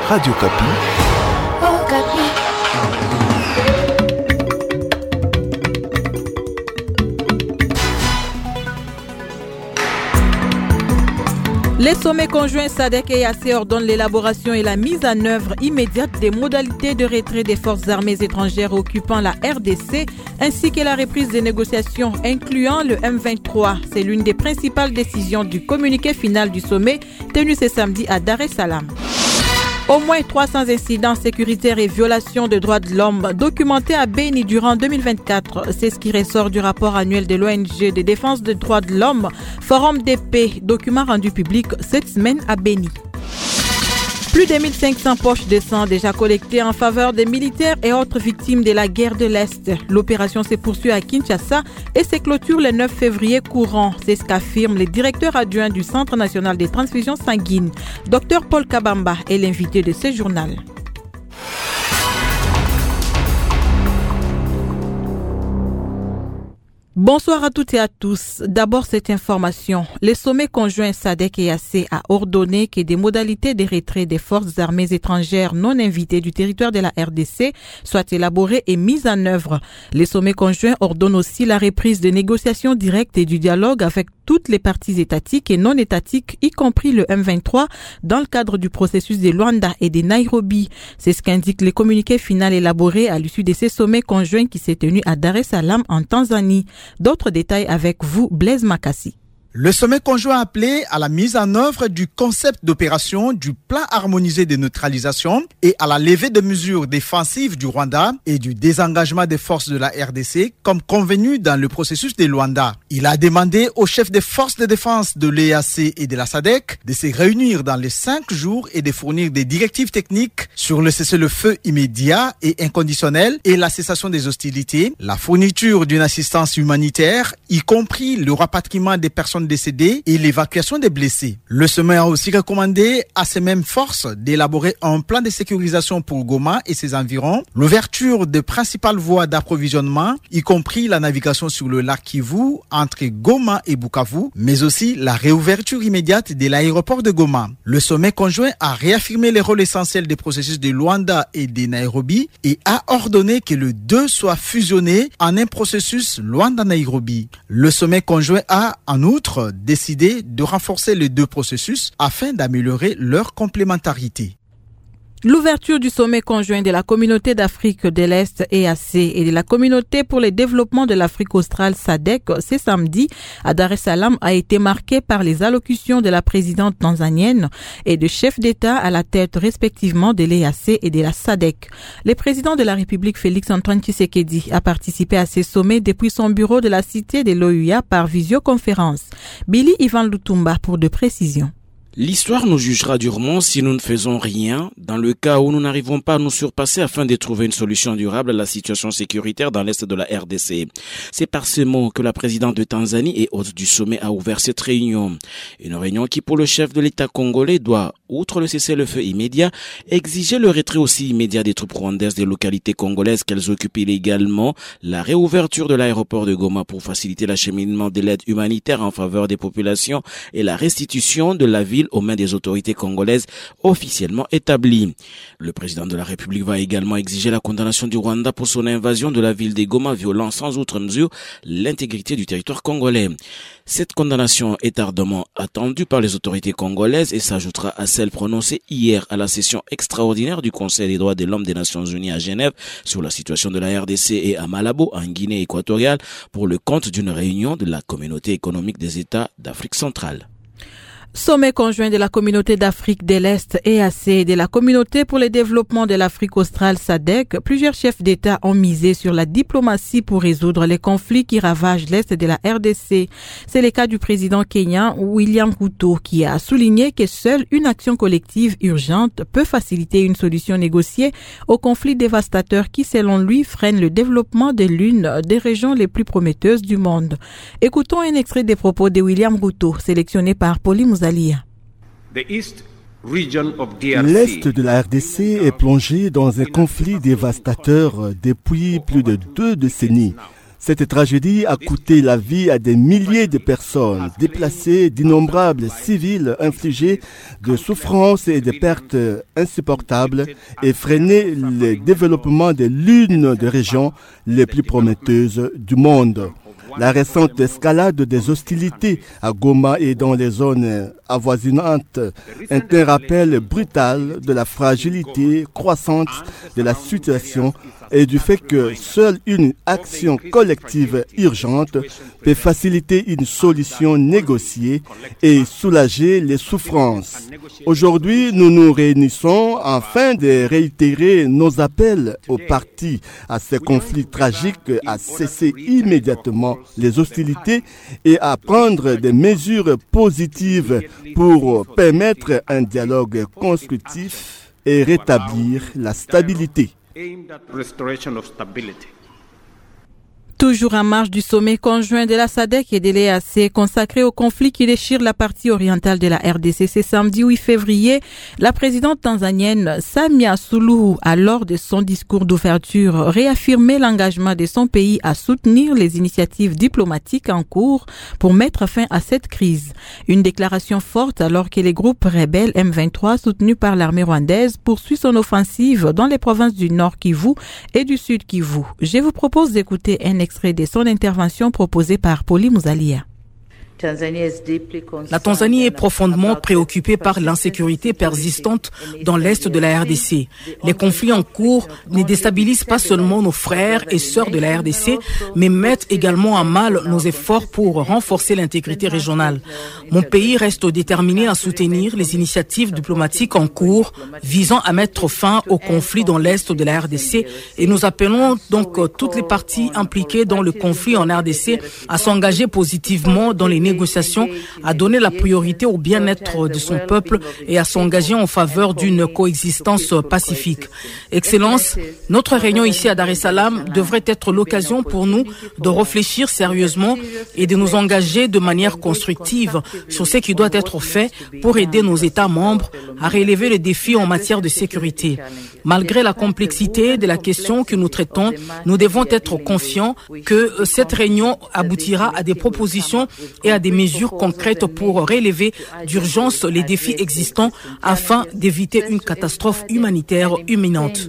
Radio Kapi. Okapi. Les sommets conjoints SADC et EAC ordonnent l'élaboration et la mise en œuvre immédiate des modalités de retrait des forces armées étrangères occupant la RDC, ainsi que la reprise des négociations incluant le M23. C'est l'une des principales décisions du communiqué final du sommet tenu ce samedi à Dar es Salaam. Au moins 300 incidents sécuritaires et violations de droits de l'homme documentés à Béni durant 2024. C'est ce qui ressort du rapport annuel de l'ONG de défense des droits de l'homme, Forum des paix, document rendu public cette semaine à Béni. Plus de 1500 poches de sang déjà collectées en faveur des militaires et autres victimes de la guerre de l'Est. L'opération se poursuit à Kinshasa et se clôture le 9 février courant. C'est ce qu'affirme le directeur adjoint du Centre national des transfusions sanguines. Dr Paul Kabamba est l'invité de ce journal. Bonsoir à toutes et à tous. D'abord cette information. Le sommet conjoint SADC et EAC a ordonné que des modalités de retrait des forces armées étrangères non invitées du territoire de la RDC soient élaborées et mises en œuvre. Le sommet conjoint ordonne aussi la reprise de négociations directes et du dialogue avec toutes les parties étatiques et non étatiques, y compris le M23, dans le cadre du processus de Luanda et de Nairobi. C'est ce qu'indique le communiqué final élaboré à l'issue de ces sommets conjoints qui s'est tenu à Dar es Salaam en Tanzanie. D'autres détails avec vous, Blaise Makassi. Le sommet conjoint a appelé à la mise en œuvre du concept d'opération du plan harmonisé de neutralisation et à la levée de mesures défensives du Rwanda et du désengagement des forces de la RDC comme convenu dans le processus de Luanda. Il a demandé aux chefs des forces de défense de l'EAC et de la SADC de se réunir dans les 5 jours et de fournir des directives techniques sur le cessez-le-feu immédiat et inconditionnel et la cessation des hostilités, la fourniture d'une assistance humanitaire, y compris le rapatriement des personnes décédés et l'évacuation des blessés. Le sommet a aussi recommandé à ces mêmes forces d'élaborer un plan de sécurisation pour Goma et ses environs, l'ouverture de principales voies d'approvisionnement, y compris la navigation sur le lac Kivu entre Goma et Bukavu, mais aussi la réouverture immédiate de l'aéroport de Goma. Le sommet conjoint a réaffirmé les rôles essentiels des processus de Luanda et de Nairobi et a ordonné que les deux soient fusionnés en un processus Luanda-Nairobi. Le sommet conjoint a, en outre, décidé de renforcer les deux processus afin d'améliorer leur complémentarité. L'ouverture du sommet conjoint de la communauté d'Afrique de l'Est EAC et de la communauté pour le développement de l'Afrique australe SADC ce samedi à Dar es Salaam a été marquée par les allocutions de la présidente tanzanienne et de chefs d'État à la tête respectivement de l'EAC et de la SADC. Le président de la République Félix-Antoine Tshisekedi a participé à ces sommets depuis son bureau de la cité de l'OUA par visioconférence. Billy Ivan Lutumba pour de précisions. L'histoire nous jugera durement si nous ne faisons rien, dans le cas où nous n'arrivons pas à nous surpasser afin de trouver une solution durable à la situation sécuritaire dans l'est de la RDC. C'est par ces mots que la présidente de Tanzanie et hôte du sommet a ouvert cette réunion. Une réunion qui, pour le chef de l'État congolais, doit, outre le cessez-le-feu immédiat, exiger le retrait aussi immédiat des troupes rwandaises des localités congolaises qu'elles occupent illégalement, la réouverture de l'aéroport de Goma pour faciliter l'acheminement de l'aide humanitaire en faveur des populations et la restitution de la ville aux mains des autorités congolaises officiellement établies. Le président de la République va également exiger la condamnation du Rwanda pour son invasion de la ville de Goma, violant sans outre mesure l'intégrité du territoire congolais. Cette condamnation est ardemment attendue par les autorités congolaises et s'ajoutera à celle prononcée hier à la session extraordinaire du Conseil des droits de l'homme des Nations Unies à Genève sur la situation de la RDC et à Malabo, en Guinée équatoriale, pour le compte d'une réunion de la Communauté économique des États d'Afrique centrale. Sommet conjoint de la communauté d'Afrique de l'Est EAC et de la communauté pour le développement de l'Afrique australe SADC, plusieurs chefs d'État ont misé sur la diplomatie pour résoudre les conflits qui ravagent l'Est de la RDC. C'est le cas du président kenyan William Ruto qui a souligné que seule une action collective urgente peut faciliter une solution négociée aux conflits dévastateurs qui, selon lui, freinent le développement de l'une des régions les plus prometteuses du monde. Écoutons un extrait des propos de William Ruto, sélectionné par Pauline Mouzalia. L'Est de la RDC est plongé dans un conflit dévastateur depuis plus de 2 décennies. Cette tragédie a coûté la vie à des milliers de personnes, déplacées, d'innombrables civils infligés de souffrances et de pertes insupportables et freiné le développement de l'une des régions les plus prometteuses du monde. La récente escalade des hostilités à Goma et dans les zones avoisinantes est un rappel brutal de la fragilité croissante de la situation et du fait que seule une action collective urgente peut faciliter une solution négociée et soulager les souffrances. Aujourd'hui, nous nous réunissons afin de réitérer nos appels aux parties à ces conflits tragiques à cesser immédiatement les hostilités et à prendre des mesures positives pour permettre un dialogue constructif et rétablir la stabilité. Toujours en marge du sommet conjoint de la SADC et de l'EAC consacré au conflit qui déchire la partie orientale de la RDC, c'est samedi 8 février, la présidente tanzanienne Samia Suluhu a lors de son discours d'ouverture réaffirmé l'engagement de son pays à soutenir les initiatives diplomatiques en cours pour mettre fin à cette crise. Une déclaration forte alors que les groupes rebelles M23 soutenus par l'armée rwandaise poursuivent son offensive dans les provinces du Nord Kivu et du Sud Kivu. Je vous propose d'écouter un extrait de son intervention proposée par Poli Muzalia. La Tanzanie est profondément préoccupée par l'insécurité persistante dans l'est de la RDC. Les conflits en cours ne déstabilisent pas seulement nos frères et sœurs de la RDC, mais mettent également à mal nos efforts pour renforcer l'intégrité régionale. Mon pays reste déterminé à soutenir les initiatives diplomatiques en cours visant à mettre fin aux conflits dans l'est de la RDC et nous appelons donc toutes les parties impliquées dans le conflit en RDC à s'engager positivement dans les négociations, à donner la priorité au bien-être de son peuple et à s'engager en faveur d'une coexistence pacifique. Excellence, notre réunion ici à Dar es Salaam devrait être l'occasion pour nous de réfléchir sérieusement et de nous engager de manière constructive sur ce qui doit être fait pour aider nos États membres à relever les défis en matière de sécurité. Malgré la complexité de la question que nous traitons, nous devons être confiants que cette réunion aboutira à des propositions et à des mesures concrètes pour relever d'urgence les défis existants afin d'éviter une catastrophe humanitaire imminente.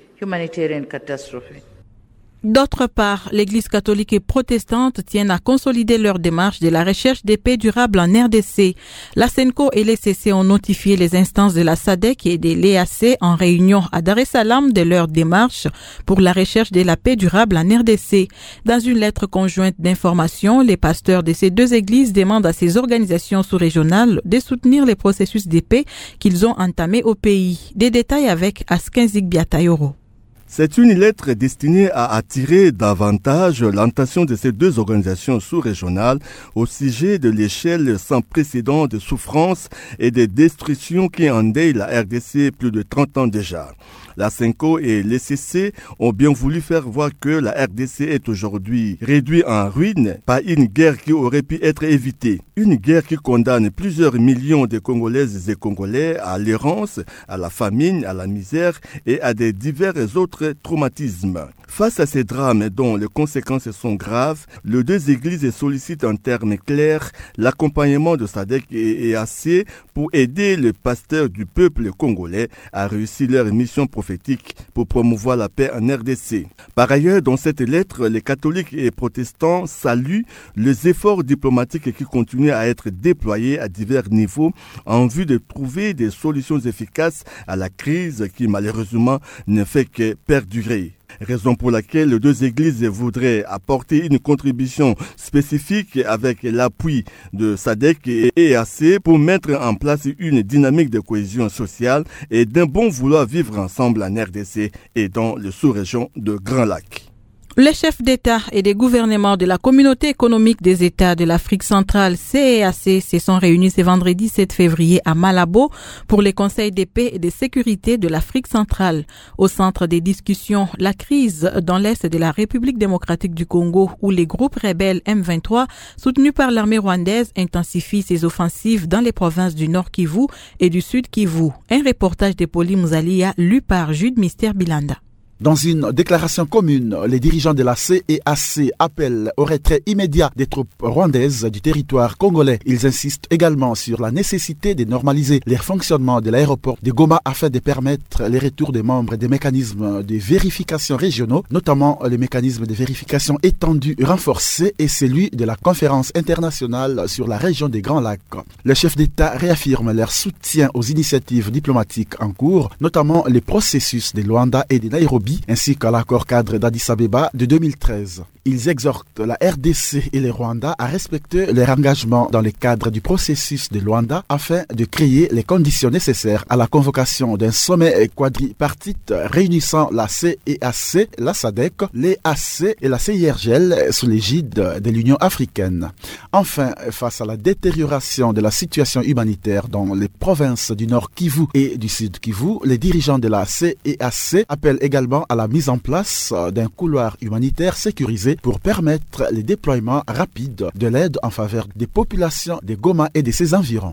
D'autre part, l'Église catholique et protestante tiennent à consolider leur démarche de la recherche des paix durables en RDC. La SENCO et l'ECC ont notifié les instances de la SADC et de l'EAC en réunion à Dar es Salaam de leur démarche pour la recherche de la paix durable en RDC. Dans une lettre conjointe d'information, les pasteurs de ces deux églises demandent à ces organisations sous-régionales de soutenir les processus de paix qu'ils ont entamés au pays. Des détails avec Askenzik Biatayoro. C'est une lettre destinée à attirer davantage l'attention de ces deux organisations sous-régionales au sujet de l'échelle sans précédent de souffrances et de destructions qui endeuillent la RDC plus de 30 ans déjà. La SENCO et l'ECC ont bien voulu faire voir que la RDC est aujourd'hui réduite en ruine par une guerre qui aurait pu être évitée. Une guerre qui condamne plusieurs millions de Congolaises et Congolais à l'errance, à la famine, à la misère et à des divers autres traumatismes. Face à ces drames dont les conséquences sont graves, les deux églises sollicitent en termes clairs l'accompagnement de SADC et EAC pour aider les pasteurs du peuple congolais à réussir leur mission prophétique pour promouvoir la paix en RDC. Par ailleurs, dans cette lettre, les catholiques et protestants saluent les efforts diplomatiques qui continuent à être déployés à divers niveaux en vue de trouver des solutions efficaces à la crise qui malheureusement ne fait que perdurer. Raison pour laquelle les deux églises voudraient apporter une contribution spécifique avec l'appui de SADC et EAC pour mettre en place une dynamique de cohésion sociale et d'un bon vouloir vivre ensemble en RDC et dans le sous-région de Grand Lac. Les chefs d'État et des gouvernements de la Communauté économique des États de l'Afrique centrale, CEEAC, se sont réunis ce vendredi 7 février à Malabo pour les conseils de paix et de sécurité de l'Afrique centrale. Au centre des discussions, la crise dans l'Est de la République démocratique du Congo où les groupes rebelles M23, soutenus par l'armée rwandaise, intensifient ses offensives dans les provinces du Nord Kivu et du Sud Kivu. Un reportage de Poli Muzalia lu par Jude Mister Bilanda. Dans une déclaration commune, les dirigeants de la CEAC appellent au retrait immédiat des troupes rwandaises du territoire congolais. Ils insistent également sur la nécessité de normaliser le fonctionnement de l'aéroport de Goma afin de permettre les retours des membres des mécanismes de vérification régionaux, notamment les mécanismes de vérification étendus renforcés et celui de la conférence internationale sur la région des Grands Lacs. Les chefs d'État réaffirment leur soutien aux initiatives diplomatiques en cours, notamment les processus de Luanda et de Nairobi, ainsi qu'à l'accord cadre d'Addis Abeba de 2013. Ils exhortent la RDC et le Rwanda à respecter leur engagement dans le cadre du processus de Luanda afin de créer les conditions nécessaires à la convocation d'un sommet quadripartite réunissant la CEAC, la SADC, l'EAC et la CIRGL sous l'égide de l'Union africaine. Enfin, face à la détérioration de la situation humanitaire dans les provinces du Nord Kivu et du Sud Kivu, les dirigeants de la CEAC appellent également à la mise en place d'un couloir humanitaire sécurisé pour permettre le déploiement rapide de l'aide en faveur des populations de Goma et de ses environs.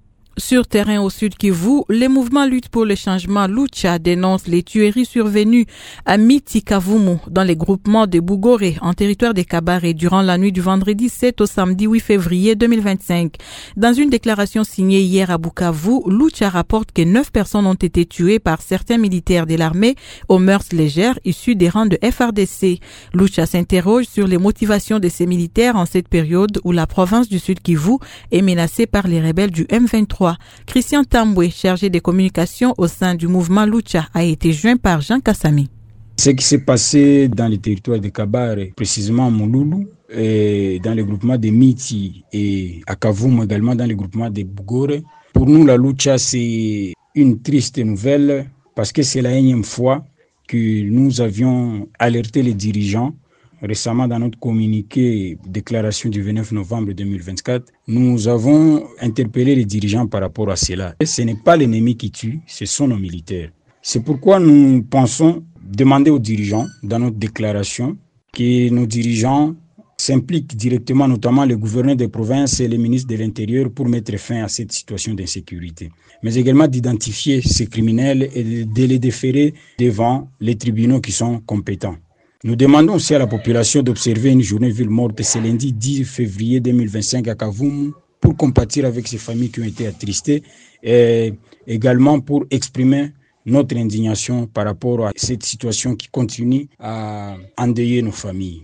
Sur terrain au Sud Kivu, les mouvements Lutte pour le changement Lucha dénoncent les tueries survenues à Miti-Kavumu dans les groupements de Bugore en territoire des Kabare durant la nuit du vendredi 7 au samedi 8 février 2025. Dans une déclaration signée hier à Bukavu, Lucha rapporte que 9 personnes ont été tuées par certains militaires de l'armée aux mœurs légères issus des rangs de FRDC. Lucha s'interroge sur les motivations de ces militaires en cette période où la province du Sud Kivu est menacée par les rebelles du M23. Christian Tamboué, chargé des communications au sein du mouvement Lucha, a été joint par Jean Kassami. Ce qui s'est passé dans les territoires de Kabare, précisément à Mouloulou, et dans le groupement de Miti et à Kavumu également dans le groupement de Bugore, pour nous la Lucha c'est une triste nouvelle parce que c'est la énième fois que nous avions alerté les dirigeants. Récemment, dans notre communiqué déclaration du 29 novembre 2024, nous avons interpellé les dirigeants par rapport à cela. Et ce n'est pas l'ennemi qui tue, ce sont nos militaires. C'est pourquoi nous pensons demander aux dirigeants, dans notre déclaration, que nos dirigeants s'impliquent directement, notamment les gouverneurs des provinces et les ministres de l'Intérieur, pour mettre fin à cette situation d'insécurité. Mais également d'identifier ces criminels et de les déférer devant les tribunaux qui sont compétents. Nous demandons aussi à la population d'observer une journée ville morte ce lundi 10 février 2025 à Kavumu pour compatir avec ces familles qui ont été attristées et également pour exprimer notre indignation par rapport à cette situation qui continue à endeuiller nos familles.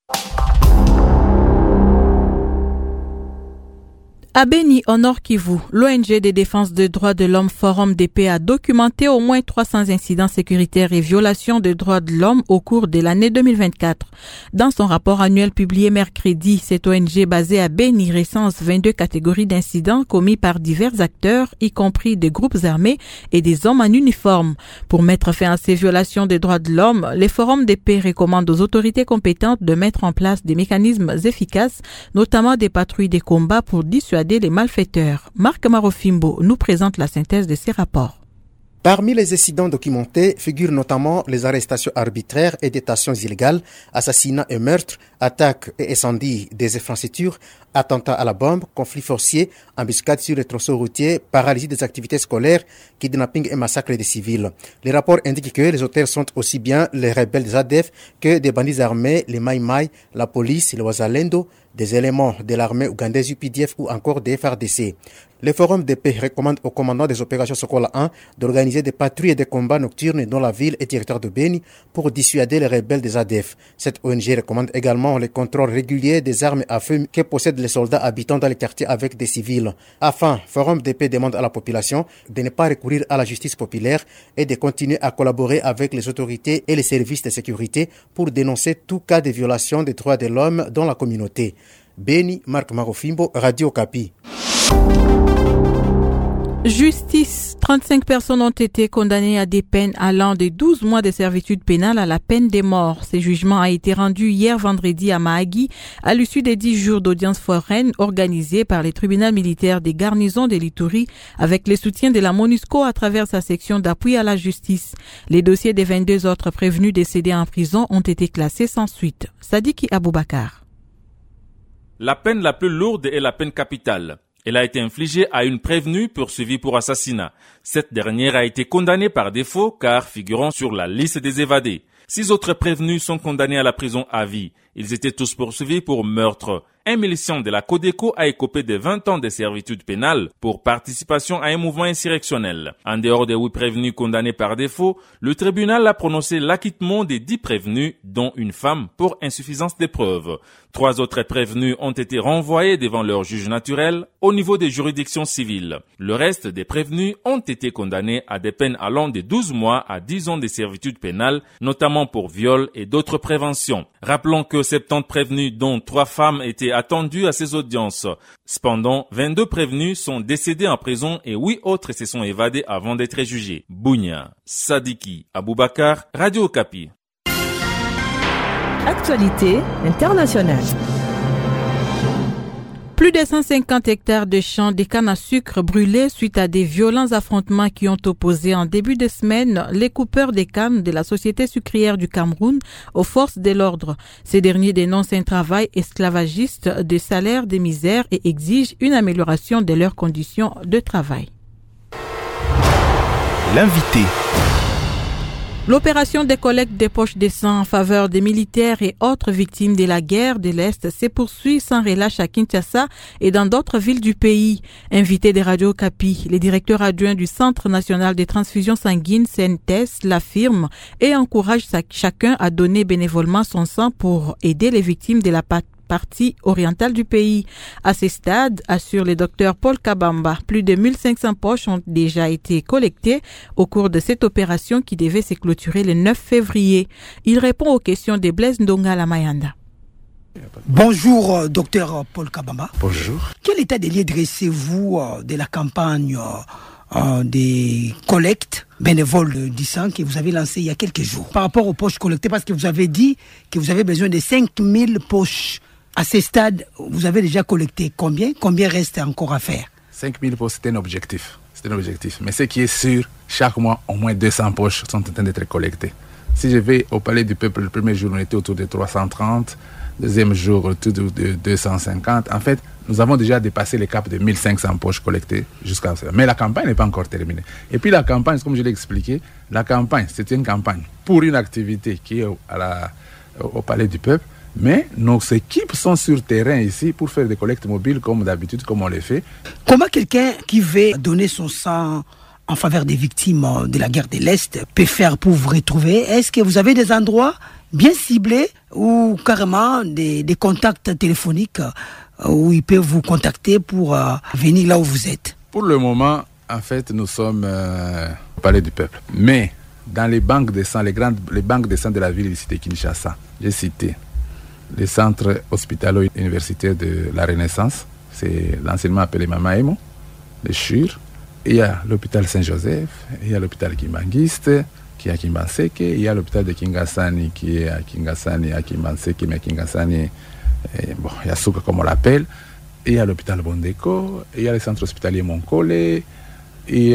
À Beni, au Nord Kivu, l'ONG de défense des droits de l'homme Forum des Paix a documenté au moins 300 incidents sécuritaires et violations des droits de l'homme au cours de l'année 2024. Dans son rapport annuel publié mercredi, cette ONG basée à Beni recense 22 catégories d'incidents commis par divers acteurs, y compris des groupes armés et des hommes en uniforme. Pour mettre fin à ces violations des droits de l'homme, les Forums des Paix recommandent aux autorités compétentes de mettre en place des mécanismes efficaces, notamment des patrouilles de combat pour dissuader les malfaiteurs. Marc Marofimbo nous présente la synthèse de ces rapports. Parmi les incidents documentés figurent notamment les arrestations arbitraires et détentions illégales, assassinats et meurtres, attaques et incendies des infrastructures, attentats à la bombe, conflits forciers, embuscades sur les tronçons routiers, paralysie des activités scolaires, kidnapping et massacres des civils. Les rapports indiquent que les auteurs sont aussi bien les rebelles des ADF que des bandits armés, les Mai Mai, la police, le Wazalendo, des éléments de l'armée ougandaise UPDF ou encore des FARDC. Le Forum de paix recommande au commandant des opérations Sokola 1 d'organiser des patrouilles et des combats nocturnes dans la ville et territoire de Beni pour dissuader les rebelles des ADF. Cette ONG recommande également les contrôles réguliers des armes à feu que possèdent les soldats habitant dans les quartiers avec des civils. Enfin, Forum de paix demande à la population de ne pas recourir à la justice populaire et de continuer à collaborer avec les autorités et les services de sécurité pour dénoncer tout cas de violation des droits de l'homme dans la communauté. Beni, Marc Marofimbo, Radio Okapi. Justice. 35 personnes ont été condamnées à des peines allant de 12 mois de servitude pénale à la peine de mort. Ce jugement a été rendu hier vendredi à Mahagi à l'issue des 10 jours d'audience foraine organisés par les tribunaux militaires des garnisons de l'Ituri avec le soutien de la MONUSCO à travers sa section d'appui à la justice. Les dossiers des 22 autres prévenus décédés en prison ont été classés sans suite. Sadiki Aboubakar. La peine la plus lourde est la peine capitale. Elle a été infligée à une prévenue poursuivie pour assassinat. Cette dernière a été condamnée par défaut car figurant sur la liste des évadés. 6 autres prévenus sont condamnés à la prison à vie. Ils étaient tous poursuivis pour meurtre. Un militant de la Codeco a écopé de 20 ans de servitude pénale pour participation à un mouvement insurrectionnel. En dehors des 8 prévenus condamnés par défaut, le tribunal a prononcé l'acquittement des 10 prévenus, dont une femme, pour insuffisance des preuves. 3 autres prévenus ont été renvoyés devant leur juge naturel au niveau des juridictions civiles. Le reste des prévenus ont été condamnés à des peines allant de 12 mois à 10 ans de servitude pénale, notamment pour viol et d'autres préventions. Rappelons que 70 prévenus, dont 3 femmes, étaient attendus à ces audiences. Cependant, 22 prévenus sont décédés en prison et 8 autres se sont évadés avant d'être jugés. Bounia, Sadiki, Aboubakar, Radio Okapi. Actualité internationale. Plus de 150 hectares de champs de canne à sucre brûlés suite à des violents affrontements qui ont opposé en début de semaine les coupeurs des cannes de la Société sucrière du Cameroun aux forces de l'ordre. Ces derniers dénoncent un travail esclavagiste, des salaires de misère et exigent une amélioration de leurs conditions de travail. L'invité. L'opération des collectes des poches de sang en faveur des militaires et autres victimes de la guerre de l'Est se poursuit sans relâche à Kinshasa et dans d'autres villes du pays. Invité de Radio Okapi, le directeur adjoint du Centre national des transfusions sanguines CNTS l'affirme et encourage chacun à donner bénévolement son sang pour aider les victimes de la partie orientale du pays. À ce stade, assure le docteur Paul Kabamba, plus de 1500 poches ont déjà été collectées au cours de cette opération qui devait se clôturer le 9 février. Il répond aux questions de Blaise Ndonga Lamayanda. Bonjour, docteur Paul Kabamba. Bonjour. Quel état des lieux dressez-vous de la campagne des collectes bénévoles du sang que vous avez lancée il y a quelques jours par rapport aux poches collectées, parce que vous avez dit que vous avez besoin de 5000 poches. À ce stade, vous avez déjà collecté combien? Combien reste encore à faire? 5000 poches, c'est un objectif. Mais ce qui est sûr, chaque mois, au moins 200 poches sont en train d'être collectées. Si je vais au Palais du Peuple, le premier jour, on était autour de 330. Deuxième jour, autour de 250. En fait, nous avons déjà dépassé le cap de 1500 poches collectées jusqu'à cela. Mais la campagne n'est pas encore terminée. Et puis la campagne, comme je l'ai expliqué, la campagne, c'est une campagne pour une activité qui est au Palais du Peuple. Mais nos équipes sont sur terrain ici pour faire des collectes mobiles comme d'habitude, comme on les fait. Comment quelqu'un qui veut donner son sang en faveur des victimes de la guerre de l'Est peut faire pour vous retrouver? Est-ce que vous avez des endroits bien ciblés ou carrément des contacts téléphoniques où ils peuvent vous contacter pour venir là où vous êtes? Pour le moment, en fait, nous sommes au Palais du Peuple. Mais dans les banques de sang, les banques de sang de la ville ici de Kinshasa, j'ai cité le centre hospitalo-universitaire de la Renaissance, c'est l'anciennement appelé Mamaemo, le CHUR. Il y a l'hôpital Saint-Joseph, il y a l'hôpital Kimbangiste, qui est à Kimbanseke, il y a l'hôpital de Kingasani, qui est à Kingasani, à Kimbanseke, mais Kingasani, il y a Souka comme on l'appelle, il y a l'hôpital Bondeko, il y a le centre hospitalier Monkole, il y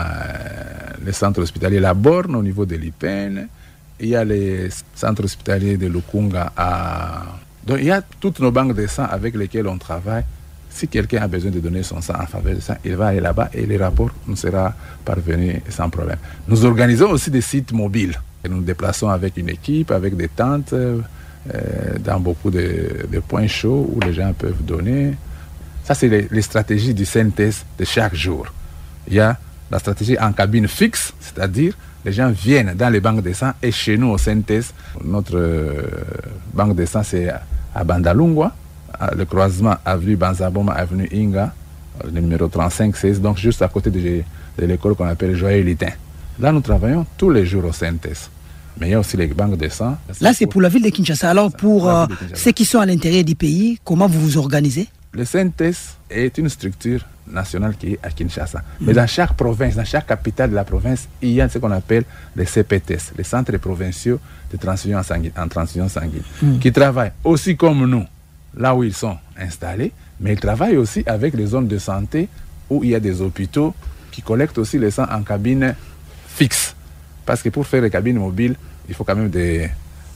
a le centre hospitalier La Borne au niveau de l'Ipen, il y a les centres hospitaliers de Lukunga. Donc il y a toutes nos banques de sang avec lesquelles on travaille. Si quelqu'un a besoin de donner son sang en faveur de ça, il va aller là-bas et les rapports nous seront parvenus sans problème. Nous organisons aussi des sites mobiles. Et nous nous déplaçons avec une équipe, avec des tentes, dans beaucoup de points chauds où les gens peuvent donner. Ça, c'est les stratégies du CNTS de chaque jour. Il y a la stratégie en cabine fixe, c'est-à-dire les gens viennent dans les banques de sang et chez nous au CNTS, notre banque de sang c'est à Bandalungwa, le croisement avenue Banzaboma, avenue Inga, le numéro 3516, donc juste à côté de l'école qu'on appelle Joyeux Litin. Là, nous travaillons tous les jours au CNTS. Mais il y a aussi les banques de sang. Là, c'est pour la ville de Kinshasa. Alors, pour ceux qui sont à l'intérieur du pays, comment vous vous organisez? Le CNTS est une structure nationale qui est à Kinshasa. Mais dans chaque province, dans chaque capitale de la province, il y a ce qu'on appelle les CPTS, les centres provinciaux de transfusion sanguine, qui travaillent aussi comme nous, là où ils sont installés, mais ils travaillent aussi avec les zones de santé où il y a des hôpitaux qui collectent aussi les sangs en cabine fixe. Parce que pour faire les cabines mobiles, il faut quand même des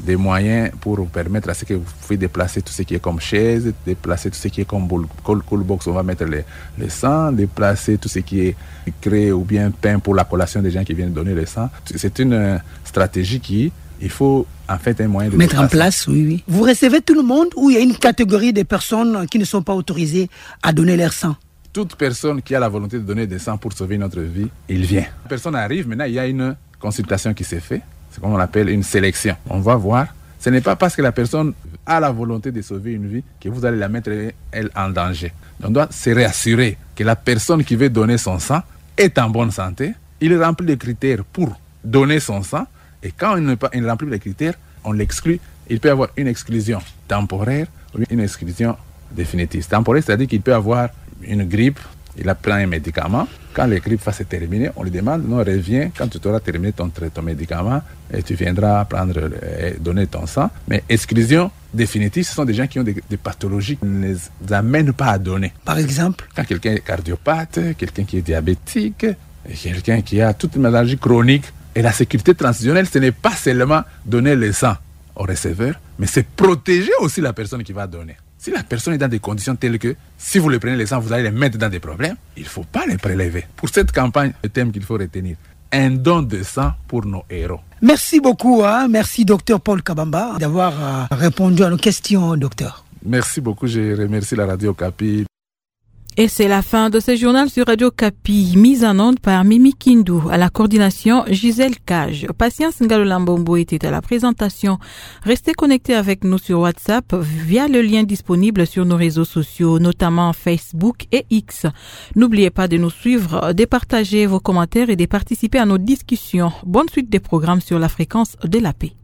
des moyens pour permettre à ce que vous pouvez déplacer tout ce qui est comme chaise, déplacer tout ce qui est comme cool box, on va mettre le sang, déplacer tout ce qui est créé ou bien peint pour la collation des gens qui viennent donner le sang. C'est une stratégie qui, il faut en fait un moyen de mettre en place, oui. Vous recevez tout le monde ou il y a une catégorie de personnes qui ne sont pas autorisées à donner leur sang? Toute personne qui a la volonté de donner du sang pour sauver notre vie, il vient. La personne arrive, maintenant il y a une consultation qui s'est faite. C'est comme on appelle une sélection. On va voir. Ce n'est pas parce que la personne a la volonté de sauver une vie que vous allez la mettre, elle, en danger. On doit se réassurer que la personne qui veut donner son sang est en bonne santé. Il remplit les critères pour donner son sang. Et quand il ne remplit les critères, on l'exclut. Il peut avoir une exclusion temporaire ou une exclusion définitive. Temporaire, c'est-à-dire qu'il peut avoir une grippe, il a pris un médicament. Quand la grippe va se terminer, on lui demande, non, reviens quand tu auras terminé ton médicament et tu viendras donner ton sang. Mais exclusion définitive, ce sont des gens qui ont des pathologies qui ne les amènent pas à donner. Par exemple? Quand quelqu'un est cardiopathe, quelqu'un qui est diabétique, quelqu'un qui a toute une maladie chronique. Et la sécurité transitionnelle, ce n'est pas seulement donner le sang au receveur, mais c'est protéger aussi la personne qui va donner. Si la personne est dans des conditions telles que, si vous le prenez le sang, vous allez les mettre dans des problèmes, il ne faut pas les prélever. Pour cette campagne, le thème qu'il faut retenir, un don de sang pour nos héros. Merci beaucoup, merci Dr Paul Kabamba d'avoir répondu à nos questions, docteur. Merci beaucoup, je remercie la Radio Okapi. Et c'est la fin de ce journal sur Radio Okapi, mise en onde par Mimi Kindou, à la coordination Gisèle Cage. Patience Ngalolambombo était à la présentation. Restez connectés avec nous sur WhatsApp via le lien disponible sur nos réseaux sociaux, notamment Facebook et X. N'oubliez pas de nous suivre, de partager vos commentaires et de participer à nos discussions. Bonne suite des programmes sur la fréquence de la paix.